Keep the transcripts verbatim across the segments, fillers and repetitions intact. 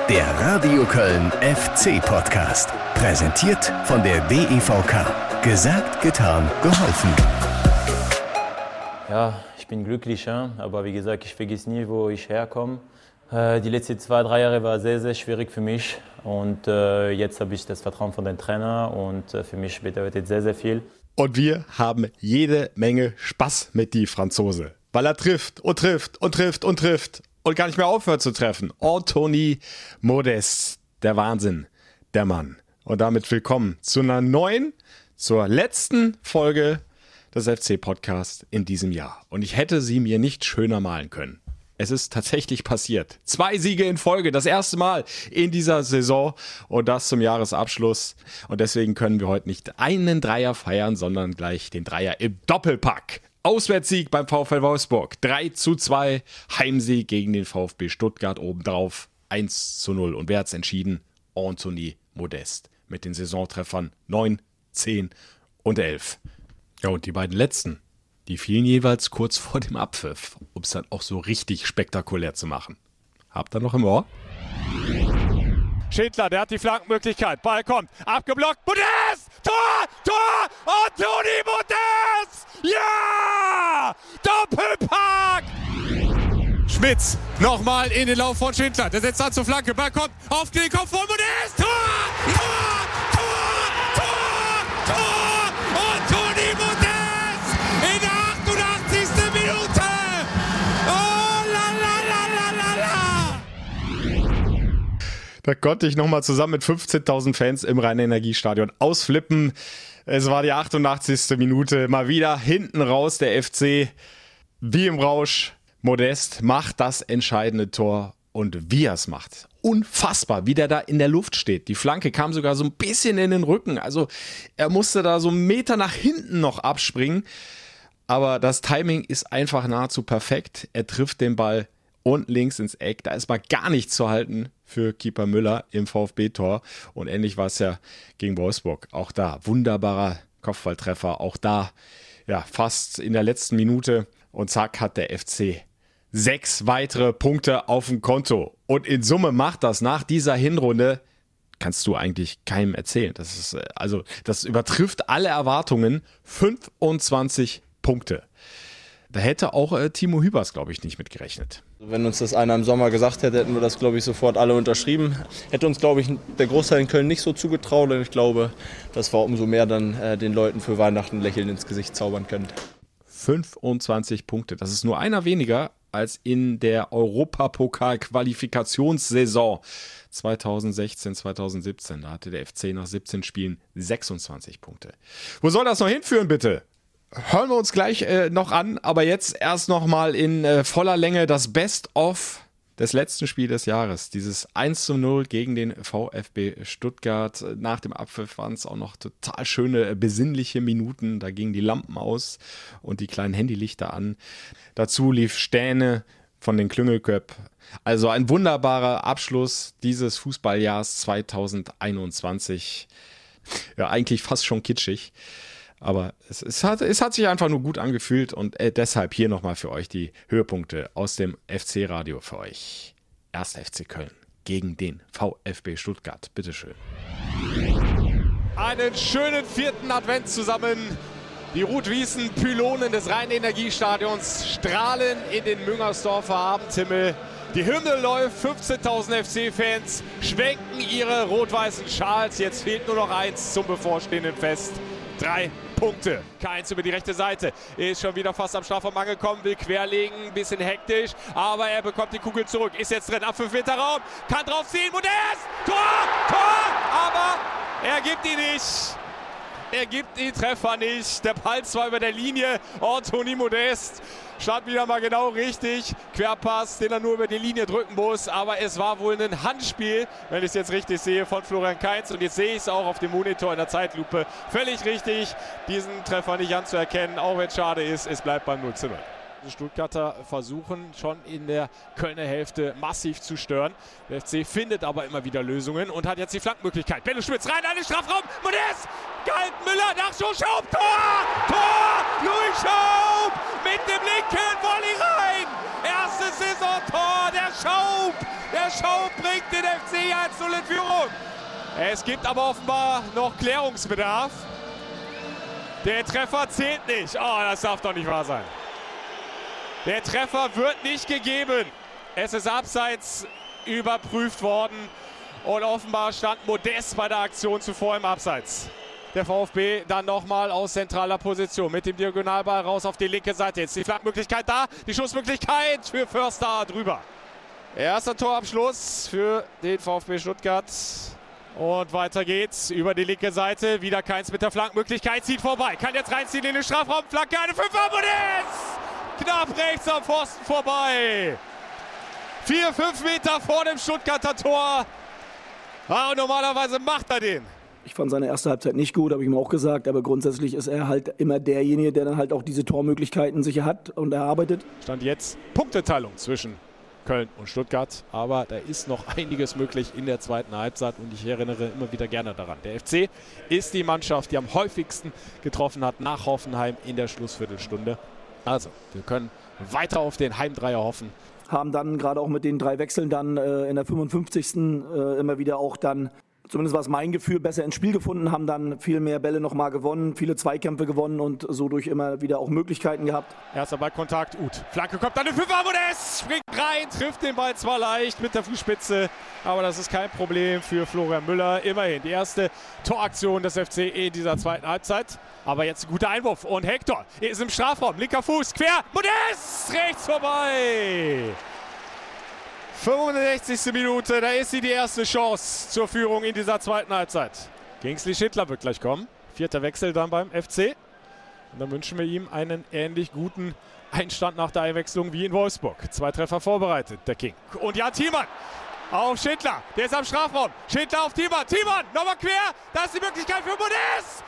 Der Radio Köln F C-Podcast. Präsentiert von der D E V K. Gesagt, getan, geholfen. Ja, ich bin glücklich, ja? Aber wie gesagt, ich vergesse nie, wo ich herkomme. Äh, die letzten zwei, drei Jahre waren sehr, sehr schwierig für mich. Und äh, jetzt habe ich das Vertrauen von den Trainer und äh, für mich bedeutet sehr, sehr viel. Und wir haben jede Menge Spaß mit die Franzose. Weil er trifft und trifft und trifft und trifft und gar nicht mehr aufhört zu treffen. Anthony Modeste, der Wahnsinn, der Mann. Und damit willkommen zu einer neuen, zur letzten Folge des F C-Podcasts in diesem Jahr. Und ich hätte sie mir nicht schöner malen können. Es ist tatsächlich passiert. Zwei Siege in Folge, das erste Mal in dieser Saison und das zum Jahresabschluss. Und deswegen können wir heute nicht einen Dreier feiern, sondern gleich den Dreier im Doppelpack. Auswärtssieg beim VfL Wolfsburg, drei zu zwei, Heimsieg gegen den VfB Stuttgart obendrauf, eins zu null. Und wer hat's entschieden? Anthony Modeste mit den Saisontreffern neun, zehn und elf. Ja, und die beiden letzten, die fielen jeweils kurz vor dem Abpfiff, um es dann auch so richtig spektakulär zu machen. Habt ihr noch im Ohr? Schindler, der hat die Flankenmöglichkeit. Ball kommt, abgeblockt. Modeste! Tor! Tor! Anthony Modeste! Ja! Doppelpack! Schmitz, nochmal in den Lauf von Schindler. Der setzt an zur Flanke. Ball kommt auf den Kopf von Modeste. Tor! Tor! Tor! Tor! Tor! Anthony Modeste! In der achtundachtzigsten Minute! Oh la la la la la la! Da konnte ich nochmal zusammen mit fünfzehntausend Fans im Rhein-Energiestadion ausflippen. Es war die achtundachtzigste Minute. Mal wieder hinten raus der F C. Wie im Rausch. Modeste macht das entscheidende Tor. Und wie er es macht. Unfassbar, wie der da in der Luft steht. Die Flanke kam sogar so ein bisschen in den Rücken. Also er musste da so einen Meter nach hinten noch abspringen. Aber das Timing ist einfach nahezu perfekt. Er trifft den Ball und links ins Eck. Da ist mal gar nichts zu halten für Keeper Müller im VfB-Tor. Und ähnlich war es ja gegen Wolfsburg. Auch da wunderbarer Kopfballtreffer. Auch da ja fast in der letzten Minute. Und zack hat der F C sechs weitere Punkte auf dem Konto. Und in Summe macht das nach dieser Hinrunde, kannst du eigentlich keinem erzählen. Das ist, also, das übertrifft alle Erwartungen. fünfundzwanzig Punkte. Da hätte auch äh, Timo Hübers, glaube ich, nicht mitgerechnet. Wenn uns das einer im Sommer gesagt hätte, hätten wir das, glaube ich, sofort alle unterschrieben. Hätte uns, glaube ich, der Großteil in Köln nicht so zugetraut. Und ich glaube, dass wir umso mehr dann äh, den Leuten für Weihnachten ein Lächeln ins Gesicht zaubern können. fünfundzwanzig Punkte. Das ist nur einer weniger als in der Europapokal-Qualifikationssaison zweitausendsechzehn zweitausendsiebzehn. Da hatte der F C nach siebzehn Spielen sechsundzwanzig Punkte. Wo soll das noch hinführen, bitte? Hören wir uns gleich äh, noch an, aber jetzt erst noch mal in äh, voller Länge das Best-of des letzten Spiels des Jahres. Dieses eins zu null gegen den VfB Stuttgart. Nach dem Abpfiff waren es auch noch total schöne, besinnliche Minuten. Da gingen die Lampen aus und die kleinen Handylichter an. Dazu lief Stähne von den Klüngelköpp. Also ein wunderbarer Abschluss dieses Fußballjahrs zweitausendeinundzwanzig. Ja, eigentlich fast schon kitschig. Aber es, es, hat, es hat sich einfach nur gut angefühlt und äh, deshalb hier nochmal für euch die Höhepunkte aus dem F C-Radio für euch. erster F C Köln gegen den VfB Stuttgart. Bitteschön. Einen schönen vierten Advent zusammen. Die Rot-Wiesen-Pylonen des Rhein-Energiestadions strahlen in den Müngersdorfer Abendhimmel. Die Hymne läuft, fünfzehntausend F C-Fans schwenken ihre rot-weißen Schals. Jetzt fehlt nur noch eins zum bevorstehenden Fest. Drei Punkte. Keins über die rechte Seite. Ist schon wieder fast am Strafraum angekommen, will querlegen, ein bisschen hektisch, aber er bekommt die Kugel zurück. Ist jetzt drin, ab fünf Meter Raum, kann draufziehen, Modeste! Tor! Tor! Aber er gibt ihn nicht. Er gibt den Treffer nicht. Der Ball zwar über der Linie. Anthony Modeste stand wieder mal genau richtig. Querpass, den er nur über die Linie drücken muss. Aber es war wohl ein Handspiel, wenn ich es jetzt richtig sehe, von Florian Kainz. Und jetzt sehe ich es auch auf dem Monitor in der Zeitlupe. Völlig richtig, diesen Treffer nicht anzuerkennen. Auch wenn es schade ist, es bleibt beim null zu null. Die Stuttgarter versuchen schon in der Kölner Hälfte massiv zu stören. Der F C findet aber immer wieder Lösungen und hat jetzt die Flankenmöglichkeit. Benno Schmitz rein an den Strafraum. Modeste! Gehalten, Müller, Nachschuss, Schaub, Tor! Tor! Louis Schaub mit dem linken Volley rein! Erstes Saisontor, der Schaub Der Schaub bringt den F C eins null in Führung. Es gibt aber offenbar noch Klärungsbedarf. Der Treffer zählt nicht. Oh, das darf doch nicht wahr sein. Der Treffer wird nicht gegeben. Es ist abseits überprüft worden. Und offenbar stand Modest bei der Aktion zuvor im Abseits. Der VfB dann nochmal aus zentraler Position mit dem Diagonalball raus auf die linke Seite. Jetzt die Flankenmöglichkeit da, die Schussmöglichkeit für Förster drüber. Erster Torabschluss für den VfB Stuttgart. Und weiter geht's über die linke Seite. Wieder Keins mit der Flankenmöglichkeit, zieht vorbei. Kann jetzt reinziehen in den Strafraum. Flanke, eine Fünfer, Modest! Knapp rechts am Pfosten vorbei. Vier, fünf Meter vor dem Stuttgarter Tor. Ah, und normalerweise macht er den. Ich fand seine erste Halbzeit nicht gut, habe ich ihm auch gesagt. Aber grundsätzlich ist er halt immer derjenige, der dann halt auch diese Tormöglichkeiten sicher hat und erarbeitet. Stand jetzt Punkteteilung zwischen Köln und Stuttgart. Aber da ist noch einiges möglich in der zweiten Halbzeit. Und ich erinnere immer wieder gerne daran. Der F C ist die Mannschaft, die am häufigsten getroffen hat nach Hoffenheim in der Schlussviertelstunde. Also, wir können weiter auf den Heimdreier hoffen. Haben dann gerade auch mit den drei Wechseln dann äh, in der fünfundfünfzigsten Äh, immer wieder auch dann, zumindest war es mein Gefühl, besser ins Spiel gefunden, haben dann viel mehr Bälle nochmal gewonnen, viele Zweikämpfe gewonnen und so durch immer wieder auch Möglichkeiten gehabt. Erster Ballkontakt, Uth. Flanke kommt dann in Fünfer, Modest springt rein, trifft den Ball zwar leicht mit der Fußspitze, aber das ist kein Problem für Florian Müller. Immerhin die erste Toraktion des F C in dieser zweiten Halbzeit. Aber jetzt ein guter Einwurf und Hector ist im Strafraum, linker Fuß, quer, Modest, rechts vorbei. fünfundsechzigste Minute, da ist sie die erste Chance zur Führung in dieser zweiten Halbzeit. Kingsley Schindler wird gleich kommen. Vierter Wechsel dann beim F C. Und dann wünschen wir ihm einen ähnlich guten Einstand nach der Einwechslung wie in Wolfsburg. Zwei Treffer vorbereitet, der King. Und Jan Thiemann auf Schindler, der ist am Strafraum. Schindler auf Thiemann, Thiemann nochmal quer, da ist die Möglichkeit für Modest.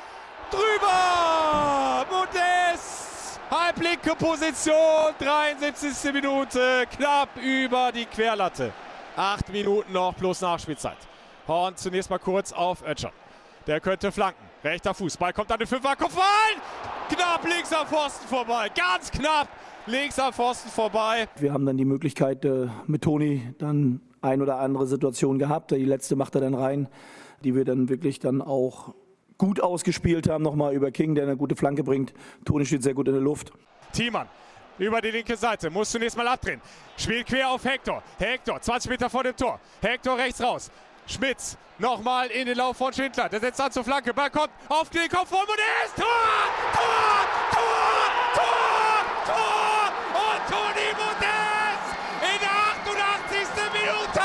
Drüber, Modest. Halblinke Position, dreiundsiebzigste Minute, knapp über die Querlatte. Acht Minuten noch plus Nachspielzeit. Horn zunächst mal kurz auf Oetschan. Der könnte flanken. Rechter Fuß, Ball kommt an den Fünfer, Kopfball! Knapp links am Pfosten vorbei, ganz knapp links am Pfosten vorbei. Wir haben dann die Möglichkeit äh, mit Toni dann ein oder andere Situation gehabt. Die letzte macht er dann rein, die wir dann wirklich dann auch gut ausgespielt haben, nochmal über King, der eine gute Flanke bringt. Toni steht sehr gut in der Luft. Thiemann über die linke Seite, muss zunächst mal abdrehen. Spielt quer auf Hector. Hector, zwanzig Meter vor dem Tor. Hector rechts raus. Schmitz nochmal in den Lauf von Schindler. Der setzt an zur Flanke. Ball kommt auf den Kopf von Modest. Tor! Tor! Tor! Tor! Tor! Und Toni Modest in der achtundachtzigsten Minute.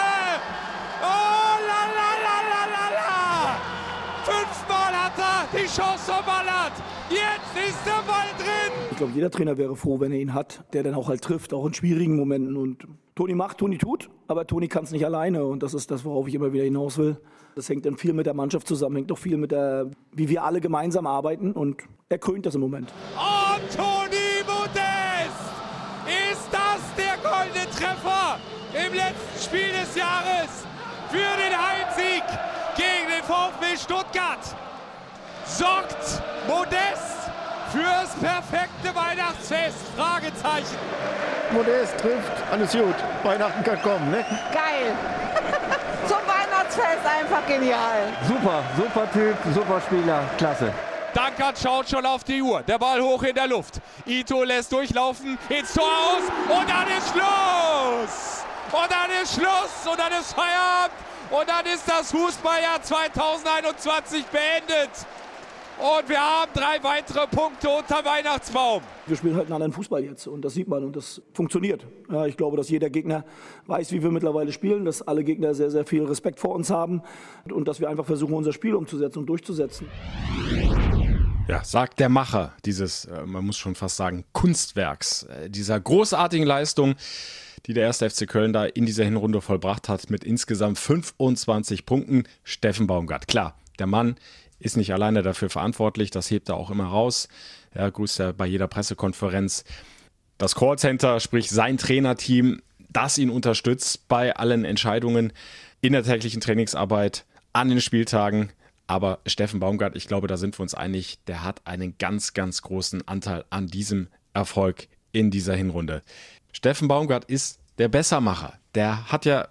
Oh la la la la la la. Fünfmal hat er die Chance verballert. Jetzt ist der Ball drin. Ich glaube, jeder Trainer wäre froh, wenn er ihn hat, der dann auch halt trifft, auch in schwierigen Momenten. Und Toni macht, Toni tut, aber Toni kann es nicht alleine. Und das ist das, worauf ich immer wieder hinaus will. Das hängt dann viel mit der Mannschaft zusammen, hängt auch viel mit der, wie wir alle gemeinsam arbeiten. Und er krönt das im Moment. Und Toni Modest! Ist das der goldene Treffer im letzten Spiel des Jahres für den Heimsieg gegen den VfB Stuttgart? Sorgt Modest fürs perfekte Weihnachtsfest? Fragezeichen. Modest trifft, alles gut. Weihnachten kann kommen, ne? Geil. Zum Weihnachtsfest einfach genial. Super, super Typ, super Spieler, klasse. Dankert schaut schon auf die Uhr. Der Ball hoch in der Luft. Ito lässt durchlaufen, ins Tor aus und dann ist Schluss. Und dann ist Schluss und dann ist Feierabend und dann ist das Fußballjahr zweitausendeinundzwanzig beendet. Und wir haben drei weitere Punkte unter Weihnachtsbaum. Wir spielen halt einen anderen Fußball jetzt und das sieht man und das funktioniert. Ja, ich glaube, dass jeder Gegner weiß, wie wir mittlerweile spielen, dass alle Gegner sehr, sehr viel Respekt vor uns haben und dass wir einfach versuchen, unser Spiel umzusetzen und durchzusetzen. Ja, sagt der Macher dieses, man muss schon fast sagen, Kunstwerks, dieser großartigen Leistung, die der erste F C Köln da in dieser Hinrunde vollbracht hat mit insgesamt fünfundzwanzig Punkten. Steffen Baumgart, klar, der Mann ist nicht alleine dafür verantwortlich, das hebt er auch immer raus. Er grüßt ja bei jeder Pressekonferenz das Callcenter, sprich sein Trainerteam, das ihn unterstützt bei allen Entscheidungen in der täglichen Trainingsarbeit, an den Spieltagen. Aber Steffen Baumgart, ich glaube, da sind wir uns einig, der hat einen ganz, ganz großen Anteil an diesem Erfolg in dieser Hinrunde. Steffen Baumgart ist der Bessermacher. Der hat ja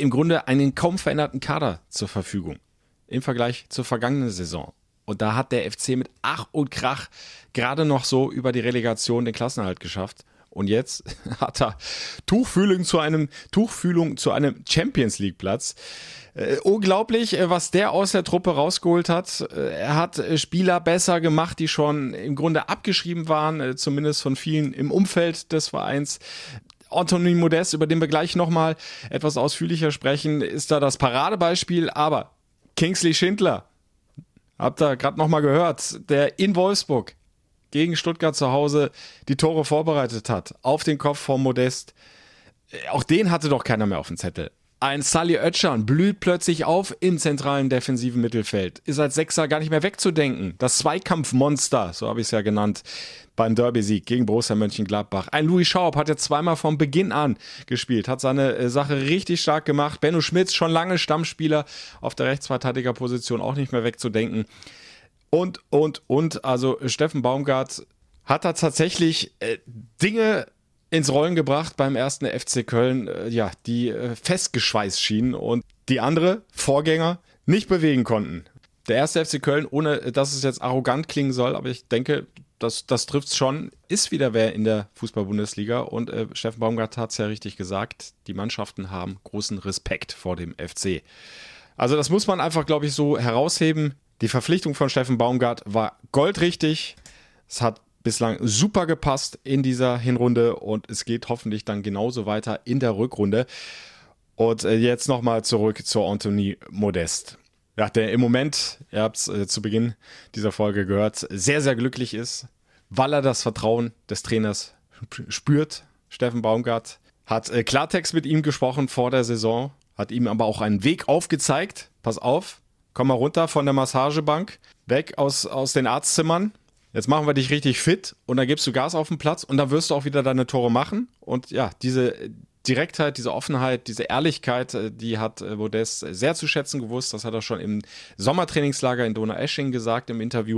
im Grunde einen kaum veränderten Kader zur Verfügung im Vergleich zur vergangenen Saison. Und da hat der F C mit Ach und Krach gerade noch so über die Relegation den Klassenerhalt geschafft. Und jetzt hat er Tuchfühlung zu einem, Tuchfühlung zu einem Champions-League-Platz. Äh, unglaublich, was der aus der Truppe rausgeholt hat. Er hat Spieler besser gemacht, die schon im Grunde abgeschrieben waren, zumindest von vielen im Umfeld des Vereins. Anthony Modeste, über den wir gleich nochmal etwas ausführlicher sprechen, ist da das Paradebeispiel. Aber Kingsley Schindler, habt ihr gerade nochmal gehört, der in Wolfsburg gegen Stuttgart zu Hause die Tore vorbereitet hat, auf den Kopf von Modest. Auch den hatte doch keiner mehr auf dem Zettel. Ein Salih Özcan blüht plötzlich auf im zentralen defensiven Mittelfeld. Ist als Sechser gar nicht mehr wegzudenken. Das Zweikampfmonster, so habe ich es ja genannt, beim Derby-Sieg gegen Borussia Mönchengladbach. Ein Louis Schaub hat jetzt zweimal von Beginn an gespielt, hat seine äh, Sache richtig stark gemacht. Benno Schmitz, schon lange Stammspieler auf der Rechtsverteidigerposition, auch nicht mehr wegzudenken. Und, und, und, also Steffen Baumgart hat da tatsächlich äh, Dinge ins Rollen gebracht beim ersten F C Köln, äh, ja, die äh, festgeschweißt schienen und die andere Vorgänger nicht bewegen konnten. Der erste F C Köln, ohne dass es jetzt arrogant klingen soll, aber ich denke, das, das trifft es schon, ist wieder wer in der Fußball-Bundesliga und äh, Steffen Baumgart hat es ja richtig gesagt, die Mannschaften haben großen Respekt vor dem F C. Also das muss man einfach, glaube ich, so herausheben. Die Verpflichtung von Steffen Baumgart war goldrichtig. Es hat bislang super gepasst in dieser Hinrunde und es geht hoffentlich dann genauso weiter in der Rückrunde. Und jetzt nochmal zurück zu Anthony Modeste. Ja, der im Moment, ihr habt es äh, zu Beginn dieser Folge gehört, sehr, sehr glücklich ist, weil er das Vertrauen des Trainers spürt. Steffen Baumgart hat äh, Klartext mit ihm gesprochen vor der Saison, hat ihm aber auch einen Weg aufgezeigt. Pass auf, komm mal runter von der Massagebank, weg aus, aus den Arztzimmern. Jetzt machen wir dich richtig fit und dann gibst du Gas auf den Platz und dann wirst du auch wieder deine Tore machen. Und ja, diese Direktheit, diese Offenheit, diese Ehrlichkeit, die hat Modeste sehr zu schätzen gewusst. Das hat er schon im Sommertrainingslager in Donaueschingen gesagt im Interview.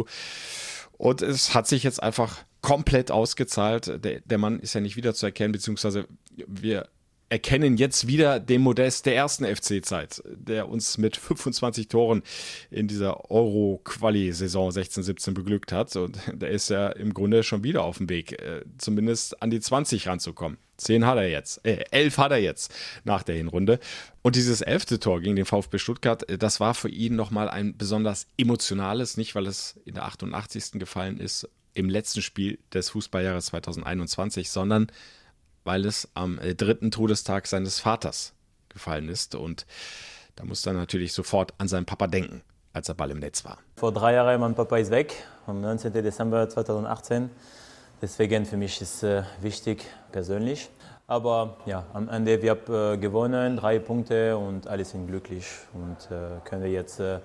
Und es hat sich jetzt einfach komplett ausgezahlt. Der, der Mann ist ja nicht wiederzuerkennen, beziehungsweise wir erkennen jetzt wieder den Modest der ersten F C-Zeit, der uns mit fünfundzwanzig Toren in dieser Euro-Quali-Saison sechzehn siebzehn beglückt hat. Und der ist ja im Grunde schon wieder auf dem Weg, zumindest an die zwanzig ranzukommen. Zehn hat er jetzt, äh, elf hat er jetzt nach der Hinrunde. Und dieses elfte Tor gegen den VfB Stuttgart, das war für ihn nochmal ein besonders emotionales, nicht weil es in der achtundachtzigsten gefallen ist, im letzten Spiel des Fußballjahres zweitausendeinundzwanzig, sondern weil es am dritten Todestag seines Vaters gefallen ist. Und da musste er natürlich sofort an seinen Papa denken, als der Ball im Netz war. Vor drei Jahren, mein Papa ist weg, am neunzehnten Dezember zweitausendachtzehn. Deswegen für mich ist es äh, wichtig, persönlich. Aber ja, am Ende, wir haben äh, gewonnen, drei Punkte und alle sind glücklich und äh, können wir jetzt äh,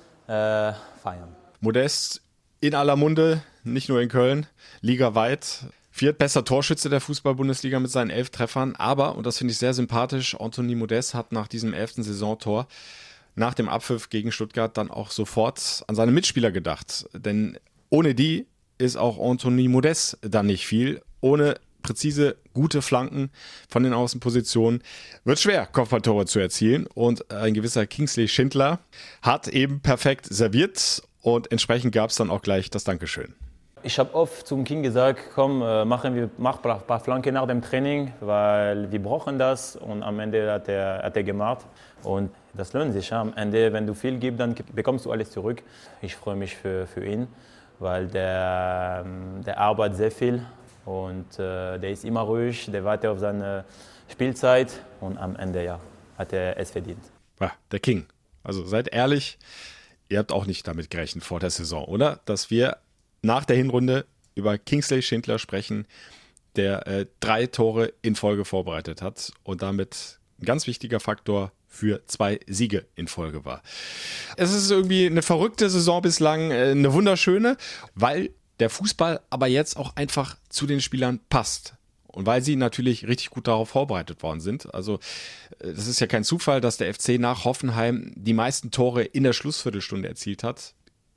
äh, feiern. Modest in aller Munde, nicht nur in Köln, ligaweit. Viertbester Torschütze der Fußball-Bundesliga mit seinen elf Treffern. Aber, und das finde ich sehr sympathisch, Anthony Modeste hat nach diesem elften Saisontor, nach dem Abpfiff gegen Stuttgart, dann auch sofort an seine Mitspieler gedacht. Denn ohne die ist auch Anthony Modeste dann nicht viel. Ohne präzise, gute Flanken von den Außenpositionen wird schwer, Kopfballtore zu erzielen. Und ein gewisser Kingsley Schindler hat eben perfekt serviert und entsprechend gab es dann auch gleich das Dankeschön. Ich habe oft zum Kind gesagt, komm, machen wir mach ein paar Flanken nach dem Training, weil wir brauchen das. Und am Ende hat er, hat er gemacht. Und das lohnt sich. Ja. Am Ende, wenn du viel gibst, dann bekommst du alles zurück. Ich freue mich für, für ihn, weil der, der arbeitet sehr viel. Und äh, der ist immer ruhig, der wartet auf seine Spielzeit. Und am Ende ja, hat er es verdient. Ja, der King. Also seid ehrlich, ihr habt auch nicht damit gerechnet vor der Saison, oder? Dass wir nach der Hinrunde über Kingsley Schindler sprechen, der äh, drei Tore in Folge vorbereitet hat und damit ein ganz wichtiger Faktor für zwei Siege in Folge war. Es ist irgendwie eine verrückte Saison bislang, äh, eine wunderschöne, weil der Fußball aber jetzt auch einfach zu den Spielern passt. Und weil sie natürlich richtig gut darauf vorbereitet worden sind. Also das ist ja kein Zufall, dass der F C nach Hoffenheim die meisten Tore in der Schlussviertelstunde erzielt hat.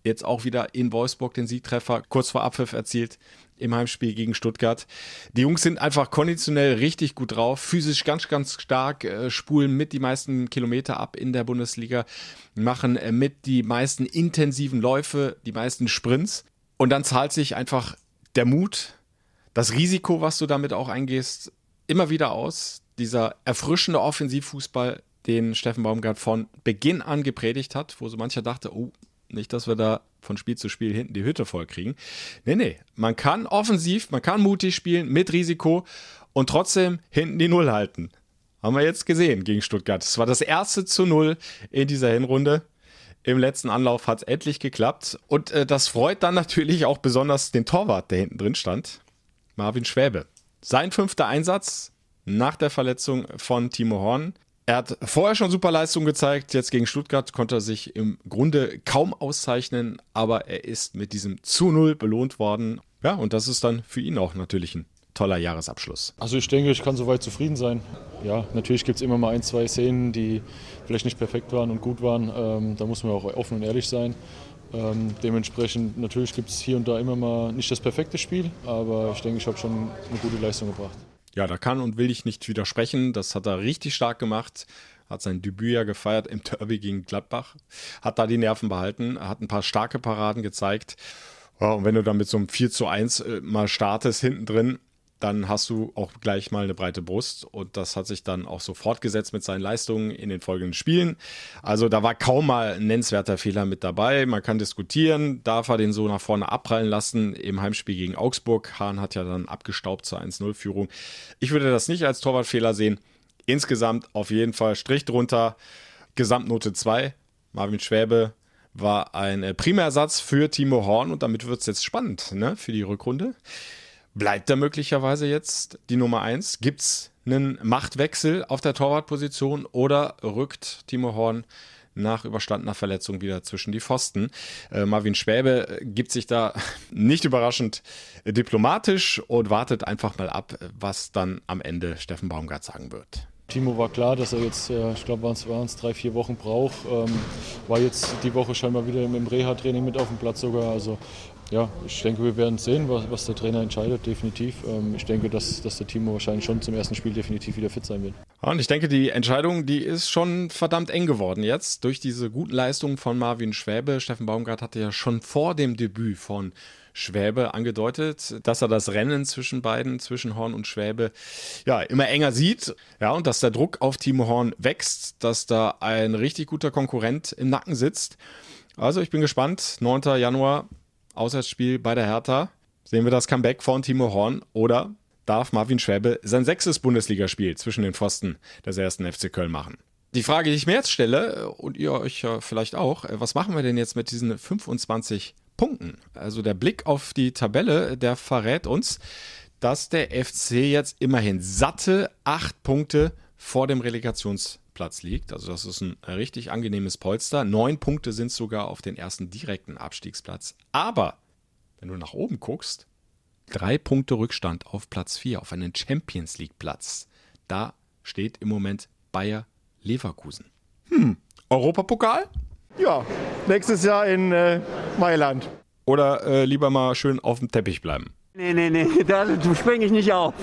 jetzt auch wieder in Wolfsburg den Siegtreffer kurz vor Abpfiff erzielt im Heimspiel gegen Stuttgart. Die Jungs sind einfach konditionell richtig gut drauf, physisch ganz, ganz stark, äh, spulen mit die meisten Kilometer ab in der Bundesliga, machen äh, mit die meisten intensiven Läufe, die meisten Sprints. Und dann zahlt sich einfach der Mut, das Risiko, was du damit auch eingehst, immer wieder aus. Dieser erfrischende Offensivfußball, den Steffen Baumgart von Beginn an gepredigt hat, wo so mancher dachte, oh, nicht, dass wir da von Spiel zu Spiel hinten die Hütte voll kriegen. Nee, nee, man kann offensiv, man kann mutig spielen, mit Risiko und trotzdem hinten die Null halten. Haben wir jetzt gesehen gegen Stuttgart. Es war das erste zu Null in dieser Hinrunde. Im letzten Anlauf hat es endlich geklappt. Und äh, das freut dann natürlich auch besonders den Torwart, der hinten drin stand, Marvin Schwäbe. Sein fünfter Einsatz nach der Verletzung von Timo Horn. Er hat vorher schon super Leistung gezeigt, jetzt gegen Stuttgart konnte er sich im Grunde kaum auszeichnen, aber er ist mit diesem zu Null belohnt worden. Ja, und das ist dann für ihn auch natürlich ein toller Jahresabschluss. Also ich denke, ich kann soweit zufrieden sein. Ja, natürlich gibt es immer mal ein, zwei Szenen, die vielleicht nicht perfekt waren und gut waren. Ähm, da muss man auch offen und ehrlich sein. Ähm, dementsprechend, natürlich gibt es hier und da immer mal nicht das perfekte Spiel, aber ich denke, ich habe schon eine gute Leistung gebracht. Ja, da kann und will ich nicht widersprechen. Das hat er richtig stark gemacht. Hat sein Debüt ja gefeiert im Derby gegen Gladbach. Hat da die Nerven behalten. Hat ein paar starke Paraden gezeigt. Ja, und wenn du dann mit so einem vier zu eins äh, mal startest hinten drin, dann hast du auch gleich mal eine breite Brust. Und das hat sich dann auch so fortgesetzt mit seinen Leistungen in den folgenden Spielen. Also da war kaum mal ein nennenswerter Fehler mit dabei. Man kann diskutieren, darf er den so nach vorne abprallen lassen im Heimspiel gegen Augsburg. Hahn hat ja dann abgestaubt zur eins null Führung. Ich würde das nicht als Torwartfehler sehen. Insgesamt auf jeden Fall Strich drunter. Gesamtnote zwei. Marvin Schwäbe war ein Primärersatz für Timo Horn und damit wird es jetzt spannend, ne, für die Rückrunde. Bleibt da möglicherweise jetzt die Nummer eins? Gibt es einen Machtwechsel auf der Torwartposition oder rückt Timo Horn nach überstandener Verletzung wieder zwischen die Pfosten? Äh, Marvin Schwäbe gibt sich da nicht überraschend diplomatisch und wartet einfach mal ab, was dann am Ende Steffen Baumgart sagen wird. Timo war klar, dass er jetzt, ich glaube, waren es drei, vier Wochen braucht. Ähm, war jetzt die Woche scheinbar wieder im Reha-Training mit auf dem Platz sogar. Also ja, ich denke, wir werden sehen, was, was der Trainer entscheidet, definitiv. Ähm, ich denke, dass, dass der Timo wahrscheinlich schon zum ersten Spiel definitiv wieder fit sein wird. Und ich denke, die Entscheidung, die ist schon verdammt eng geworden jetzt durch diese guten Leistungen von Marvin Schwäbe. Steffen Baumgart hatte ja schon vor dem Debüt von Schwäbe angedeutet, dass er das Rennen zwischen beiden, zwischen Horn und Schwäbe, ja, immer enger sieht. Ja, und dass der Druck auf Timo Horn wächst, dass da ein richtig guter Konkurrent im Nacken sitzt. Also ich bin gespannt. neunter Januar, Auswärtsspiel bei der Hertha. Sehen wir das Comeback von Timo Horn oder darf Marvin Schwäbe sein sechstes Bundesligaspiel zwischen den Pfosten des ersten F C Köln machen? Die Frage, die ich mir jetzt stelle, und ihr euch vielleicht auch, was machen wir denn jetzt mit diesen fünfundzwanzig Punkten? Also der Blick auf die Tabelle, der verrät uns, dass der F C jetzt immerhin satte acht Punkte vor dem Relegationsplatz liegt. Also das ist ein richtig angenehmes Polster. Neun Punkte sind sogar auf den ersten direkten Abstiegsplatz. Aber wenn du nach oben guckst, drei Punkte Rückstand auf Platz vier, auf einen Champions-League-Platz. Da steht im Moment Bayer Leverkusen. Hm, Europapokal? Ja, nächstes Jahr in äh, Mailand. Oder äh, lieber mal schön auf dem Teppich bleiben? Nee, nee, nee, da springe ich nicht auf.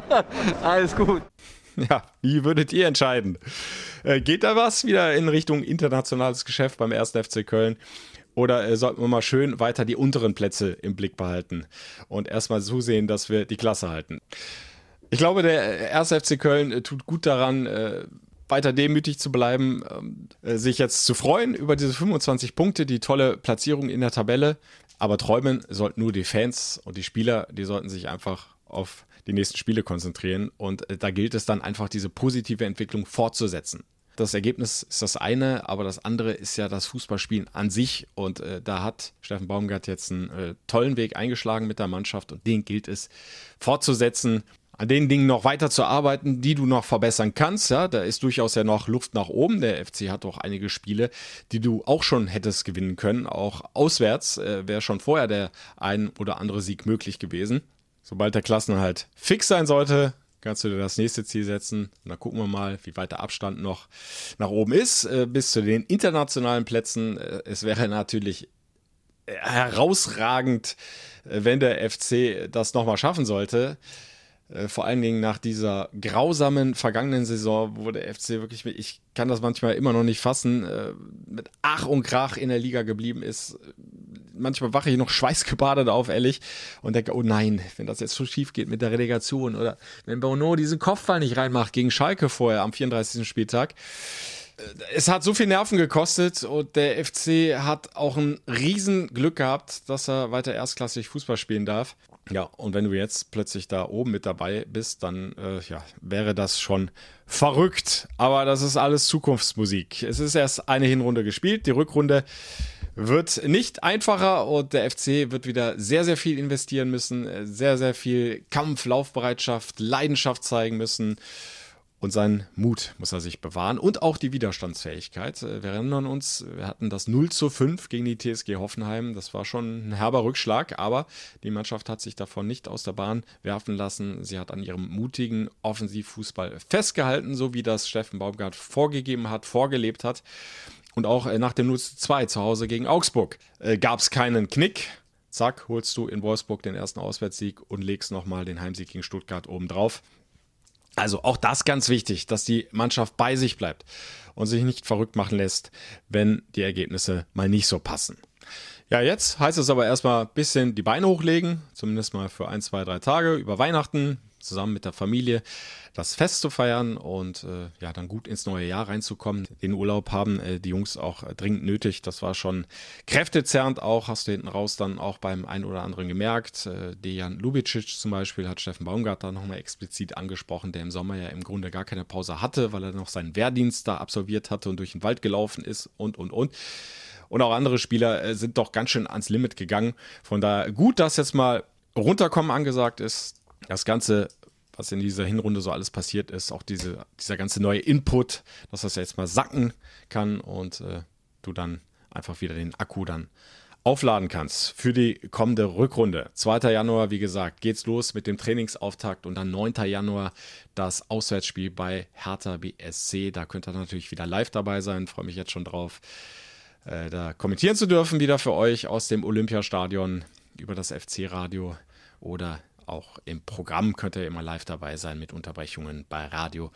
Alles gut. Ja, wie würdet ihr entscheiden? Äh, geht da was wieder in Richtung internationales Geschäft beim ersten F C Köln? Oder äh, sollten wir mal schön weiter die unteren Plätze im Blick behalten und erstmal zusehen, dass wir die Klasse halten? Ich glaube, der erste F C Köln äh, tut gut daran, äh, weiter demütig zu bleiben, äh, sich jetzt zu freuen über diese fünfundzwanzig Punkte, die tolle Platzierung in der Tabelle. Aber träumen sollten nur die Fans und die Spieler, die sollten sich einfach auf die nächsten Spiele konzentrieren. Und äh, da gilt es dann einfach, diese positive Entwicklung fortzusetzen. Das Ergebnis ist das eine, aber das andere ist ja das Fußballspielen an sich. Und äh, da hat Steffen Baumgart jetzt einen äh, tollen Weg eingeschlagen mit der Mannschaft und den gilt es fortzusetzen, an den Dingen noch weiter zu arbeiten, die du noch verbessern kannst. Ja, da ist durchaus ja noch Luft nach oben. Der F C hat auch einige Spiele, die du auch schon hättest gewinnen können. Auch auswärts äh, wäre schon vorher der ein oder andere Sieg möglich gewesen. Sobald der Klassenerhalt fix sein sollte, kannst du dir das nächste Ziel setzen. Und dann gucken wir mal, wie weit der Abstand noch nach oben ist, äh, bis zu den internationalen Plätzen. Äh, es wäre natürlich herausragend, wenn der F C das nochmal schaffen sollte. Vor allen Dingen nach dieser grausamen vergangenen Saison, wo der F C wirklich, mit, ich kann das manchmal immer noch nicht fassen, mit Ach und Krach in der Liga geblieben ist. Manchmal wache ich noch schweißgebadet auf, ehrlich, und denke, oh nein, wenn das jetzt so schief geht mit der Relegation oder wenn Bono diesen Kopfball nicht reinmacht gegen Schalke vorher am vierunddreißigsten Spieltag. Es hat so viel Nerven gekostet und der F C hat auch ein riesen Glück gehabt, dass er weiter erstklassig Fußball spielen darf. Ja, und wenn du jetzt plötzlich da oben mit dabei bist, dann äh, ja, wäre das schon verrückt. Aber das ist alles Zukunftsmusik. Es ist erst eine Hinrunde gespielt. Die Rückrunde wird nicht einfacher und der F C wird wieder sehr, sehr viel investieren müssen. Sehr, sehr viel Kampf, Laufbereitschaft, Leidenschaft zeigen müssen. Und seinen Mut muss er sich bewahren und auch die Widerstandsfähigkeit. Wir erinnern uns, wir hatten das null zu fünf gegen die T S G Hoffenheim. Das war schon ein herber Rückschlag, aber die Mannschaft hat sich davon nicht aus der Bahn werfen lassen. Sie hat an ihrem mutigen Offensivfußball festgehalten, so wie das Steffen Baumgart vorgegeben hat, vorgelebt hat. Und auch nach dem null zu zwei zu Hause gegen Augsburg äh, gab es keinen Knick. Zack, holst du in Wolfsburg den ersten Auswärtssieg und legst nochmal den Heimsieg gegen Stuttgart oben drauf. Also auch das ganz wichtig, dass die Mannschaft bei sich bleibt und sich nicht verrückt machen lässt, wenn die Ergebnisse mal nicht so passen. Ja, jetzt heißt es aber erstmal ein bisschen die Beine hochlegen, zumindest mal für ein, zwei, drei Tage über Weihnachten, zusammen mit der Familie das Fest zu feiern und äh, ja, dann gut ins neue Jahr reinzukommen. Den Urlaub haben äh, die Jungs auch äh, dringend nötig. Das war schon kräftezerrend auch, hast du hinten raus dann auch beim einen oder anderen gemerkt. Äh, Dejan Lubicic zum Beispiel hat Steffen Baumgart da nochmal explizit angesprochen, der im Sommer ja im Grunde gar keine Pause hatte, weil er noch seinen Wehrdienst da absolviert hatte und durch den Wald gelaufen ist und, und, und. Und auch andere Spieler äh, sind doch ganz schön ans Limit gegangen. Von daher gut, dass jetzt mal runterkommen angesagt ist. Das Ganze, was in dieser Hinrunde so alles passiert ist, auch diese, dieser ganze neue Input, dass das jetzt mal sacken kann und äh, du dann einfach wieder den Akku dann aufladen kannst für die kommende Rückrunde. zweiter Januar, wie gesagt, geht's los mit dem Trainingsauftakt und dann neunter Januar das Auswärtsspiel bei Hertha B S C. Da könnt ihr natürlich wieder live dabei sein, freue mich jetzt schon drauf, äh, da kommentieren zu dürfen, wieder für euch aus dem Olympiastadion über das F C-Radio oder auch im Programm könnt ihr immer live dabei sein mit Unterbrechungen bei Radio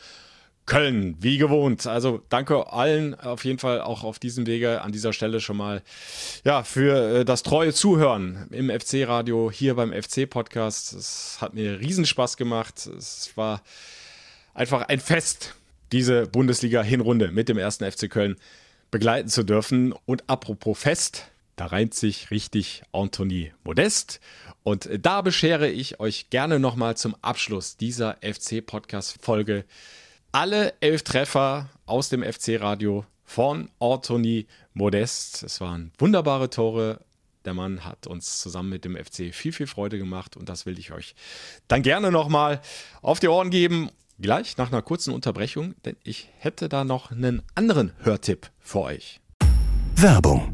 Köln, wie gewohnt. Also danke allen auf jeden Fall auch auf diesem Wege an dieser Stelle schon mal ja, für das treue Zuhören im F C-Radio, hier beim F C-Podcast. Es hat mir riesen Spaß gemacht. Es war einfach ein Fest, diese Bundesliga-Hinrunde mit dem ersten F C Köln begleiten zu dürfen. Und apropos Fest, da reimt sich richtig Anthony Modest. Und da beschere ich euch gerne nochmal zum Abschluss dieser F C-Podcast-Folge alle elf Treffer aus dem F C-Radio von Anthony Modest. Es waren wunderbare Tore. Der Mann hat uns zusammen mit dem F C viel, viel Freude gemacht. Und das will ich euch dann gerne nochmal auf die Ohren geben. Gleich nach einer kurzen Unterbrechung, denn ich hätte da noch einen anderen Hörtipp für euch. Werbung.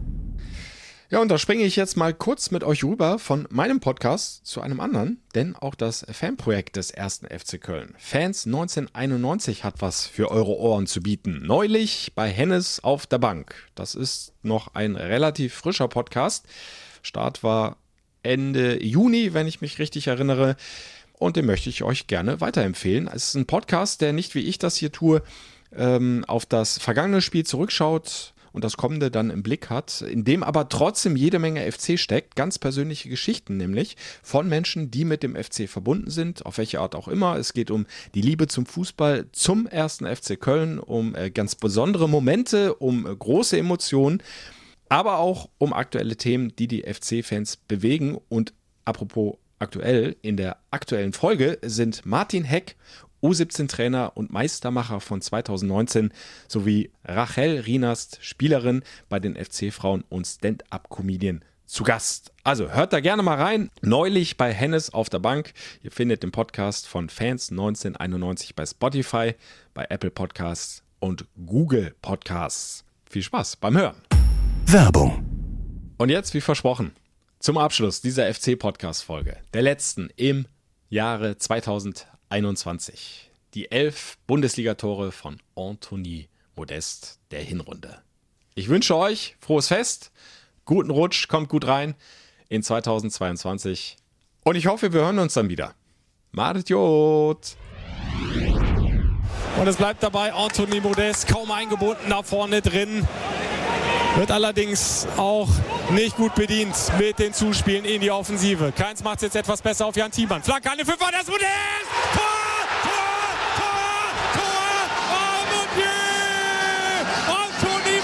Ja, und da springe ich jetzt mal kurz mit euch rüber von meinem Podcast zu einem anderen, denn auch das Fanprojekt des ersten F C Köln, Fans neunzehnhunderteinundneunzig, hat was für eure Ohren zu bieten. Neulich bei Hennes auf der Bank. Das ist noch ein relativ frischer Podcast. Start war Ende Juni, wenn ich mich richtig erinnere. Und den möchte ich euch gerne weiterempfehlen. Es ist ein Podcast, der nicht, wie ich das hier tue, ähm, auf das vergangene Spiel zurückschaut und das kommende dann im Blick hat, in dem aber trotzdem jede Menge F C steckt, ganz persönliche Geschichten nämlich von Menschen, die mit dem F C verbunden sind, auf welche Art auch immer. Es geht um die Liebe zum Fußball, zum ersten F C Köln, um äh, ganz besondere Momente, um äh, große Emotionen, aber auch um aktuelle Themen, die die F C-Fans bewegen. Und apropos aktuell, in der aktuellen Folge sind Martin Heck, U siebzehn-Trainer und Meistermacher von zweitausendneunzehn, sowie Rachel Rienast, Spielerin bei den F C-Frauen und Stand-Up-Comedian, zu Gast. Also hört da gerne mal rein. Neulich bei Hennes auf der Bank. Ihr findet den Podcast von Fans neunzehnhunderteinundneunzig bei Spotify, bei Apple Podcasts und Google Podcasts. Viel Spaß beim Hören. Werbung. Und jetzt, wie versprochen, zum Abschluss dieser F C-Podcast-Folge, der letzten im Jahre zweitausendeinundzwanzig. Die elf Bundesligatore von Anthony Modest der Hinrunde. Ich wünsche euch frohes Fest, guten Rutsch, kommt gut rein in zweitausendzweiundzwanzig. Und ich hoffe, wir hören uns dann wieder. Madet Jod! Und es bleibt dabei, Anthony Modeste kaum eingebunden da vorne drin. Wird allerdings auch nicht gut bedient mit den Zuspielen in die Offensive. Keins macht es jetzt etwas besser auf Jan Thiemann. Flanke an den Fünfer, das Modeste! Tor! Tor! Tor! Tor! Oh, mon Dieu! Anthony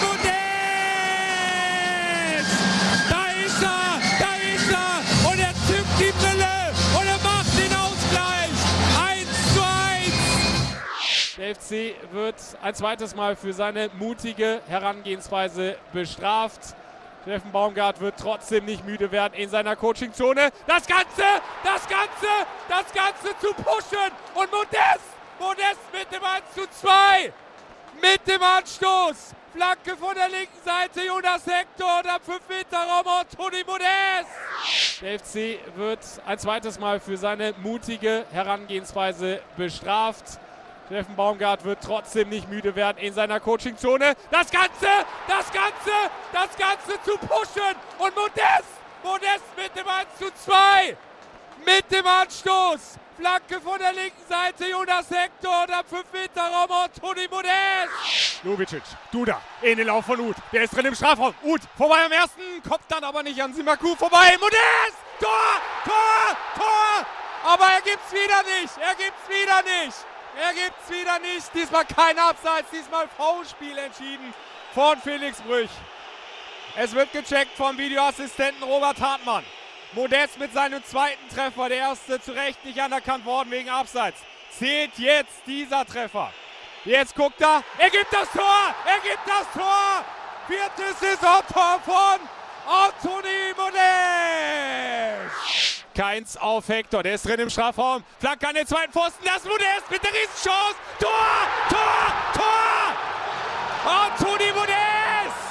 Modeste! Da ist er! Da ist er! Und er zückt die Brille! Und er macht den Ausgleich! eins zu eins! Der F C wird ein zweites Mal für seine mutige Herangehensweise bestraft. Steffen Baumgart wird trotzdem nicht müde werden in seiner Coachingzone. Das Ganze, das Ganze, das Ganze zu pushen. Und Modeste, Modeste mit dem eins zu zwei. Mit dem Anstoß. Flanke von der linken Seite, Jonas Hector und am fünf Meter Raum Anthony Modeste. Der F C wird ein zweites Mal für seine mutige Herangehensweise bestraft. Steffen Baumgart wird trotzdem nicht müde werden in seiner Coachingzone. Das Ganze, das Ganze, das Ganze zu pushen. Und Modeste, Modeste mit dem eins zu zwei. Mit dem Anstoß. Flanke von der linken Seite, Jonas Hector und am fünf Meter Raum Anthony Modeste. Lubicic, Duda, in den Lauf von Uth. Der ist drin im Strafraum. Uth vorbei am ersten, kommt dann aber nicht an Simaku vorbei. Modeste, Tor, Tor, Tor. Aber er gibt's wieder nicht, er gibt's wieder nicht. Er gibt's wieder nicht. Diesmal kein Abseits, diesmal Foulspiel entschieden von Felix Brüch. Es wird gecheckt vom Videoassistenten Robert Hartmann. Modeste mit seinem zweiten Treffer, der erste zu Recht nicht anerkannt worden wegen Abseits. Zählt jetzt dieser Treffer. Jetzt guckt er, er gibt das Tor, er gibt das Tor. Viertes Saisontor von Anthony Modeste. Keins auf Hector, der ist drin im Strafraum. Flanke an den zweiten Pfosten, das Modeste mit der Riesenchance. Tor, Tor, Tor! Anthony Modeste!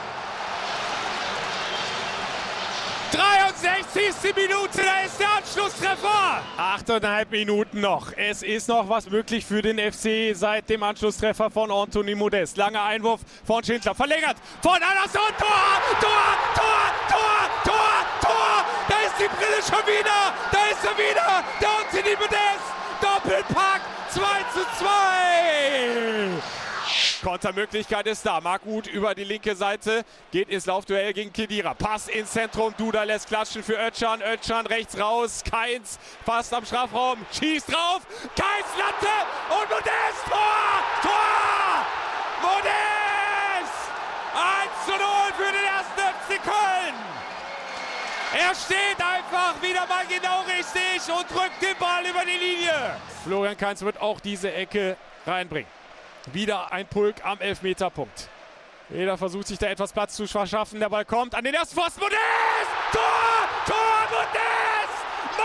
dreiundsechzigste Minute, da ist der Anschlusstreffer. Achteinhalb Minuten noch. Es ist noch was möglich für den F C seit dem Anschlusstreffer von Anthony Modeste. Langer Einwurf von Schindler, verlängert von Anderson. Tor, Tor, Tor, Tor, Tor, Tor. Da ist die Brille schon wieder. Da ist er wieder. Der Anthony Modeste. Doppelpack, zwei zu zwei. Kontermöglichkeit ist da. Marc Uth über die linke Seite geht ins Laufduell gegen Khedira. Pass ins Zentrum. Duda lässt klatschen für Özcan. Özcan rechts raus. Keins fast am Strafraum. Schießt drauf. Keins Latte. Und Modeste. Tor. Tor. Modeste. eins zu null für den ersten F C Köln. Er steht einfach wieder mal genau richtig und drückt den Ball über die Linie. Florian Kainz wird auch diese Ecke reinbringen. Wieder ein Pulk am Elfmeterpunkt. Jeder versucht sich da etwas Platz zu verschaffen. Der Ball kommt an den ersten Pfosten. Modeste! Tor! Tor! Modeste!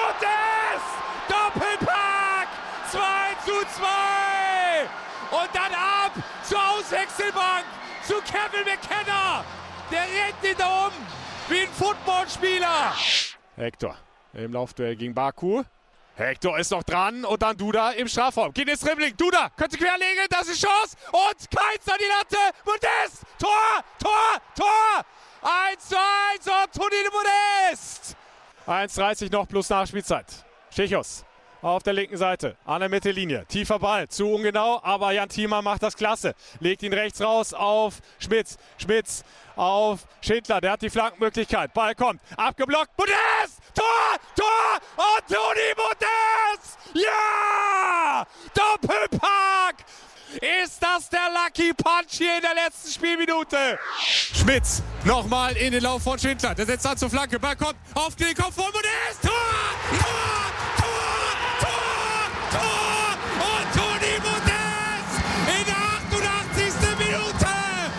Modeste! Doppelpack! zwei zu zwei! Und dann ab zur Auswechselbank zu Kevin McKenna. Der rennt ihn da um wie ein Footballspieler. Hector im Laufduell gegen Baku. Hector ist noch dran und dann Duda im Strafraum. Geht ins Dribbling. Duda könnte querlegen. Das ist Chance. Und Keins an die Latte. Modeste. Tor. Tor. Tor. eins zu eins. Anthony Modeste. eins dreißig noch plus Nachspielzeit. Stechos auf der linken Seite. An der Mittellinie. Tiefer Ball. Zu ungenau. Aber Jan Thiemann macht das klasse. Legt ihn rechts raus auf Schmitz. Schmitz auf Schindler. Der hat die Flankenmöglichkeit. Ball kommt. Abgeblockt. Modeste. Tor! Tor! Anthony Modeste! Ja! Doppelpack! Ist das der Lucky Punch hier in der letzten Spielminute? Schmitz nochmal in den Lauf von Schindler. Der setzt an zur Flanke. Ball kommt auf den Kopf von Modeste. Tor! Tor! Tor! Tor! Tor! Anthony Modeste in der achtundachtzigsten Minute.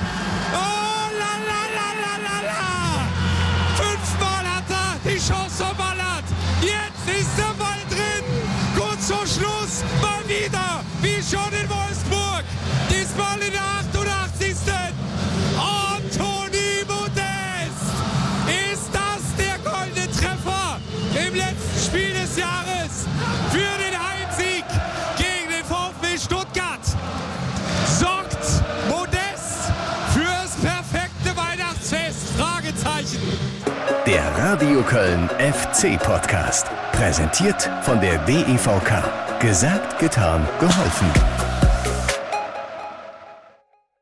Oh la la la la la la. Fünfmal hat er die Chance verballert. Jetzt ist der Ball drin. Kurz vor Schluss mal wieder, wie schon in Wolfsburg. Diesmal in der achtundachtzigsten Anthony Modeste. Ist das der goldene Treffer im letzten Spiel des Jahres? Der Radio Köln F C Podcast. Präsentiert von der D E V K. Gesagt, getan, geholfen.